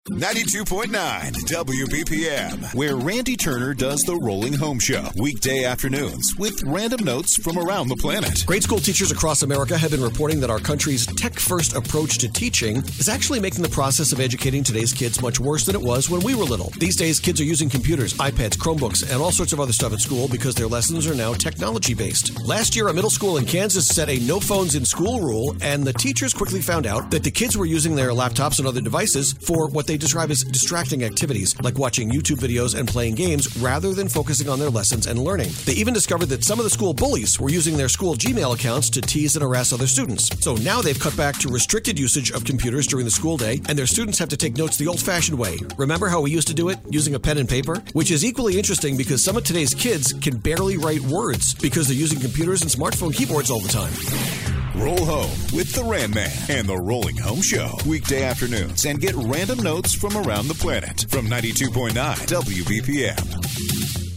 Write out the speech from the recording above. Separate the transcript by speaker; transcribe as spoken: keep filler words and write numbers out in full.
Speaker 1: ninety-two point nine W B P M, where Randy Turner does the Rolling Home Show. Weekday afternoons with random notes from around the planet.
Speaker 2: Grade school teachers across America have been reporting that our country's tech-first approach to teaching is actually making the process of educating today's kids much worse than it was when we were little. These days, kids are using computers, iPads, Chromebooks, and all sorts of other stuff at school because their lessons are now technology-based. Last year, a middle school in Kansas set a no phones in school rule, and the teachers quickly found out that the kids were using their laptops and other devices for what they describe as distracting activities, like watching YouTube videos and playing games rather than focusing on their lessons and learning. They even discovered that some of the school bullies were using their school Gmail accounts to tease and harass other students. So now they've cut back to restricted usage of computers during the school day, and their students have to take notes the old-fashioned way. Remember how we used to do it, using a pen and paper? Which is equally interesting because some of today's kids can barely write words because they're using computers and smartphone keyboards all the time.
Speaker 1: Roll home with the Ram Man and the Rolling Home Show. Weekday afternoons, and get random notes from around the planet from ninety-two point nine W B P M.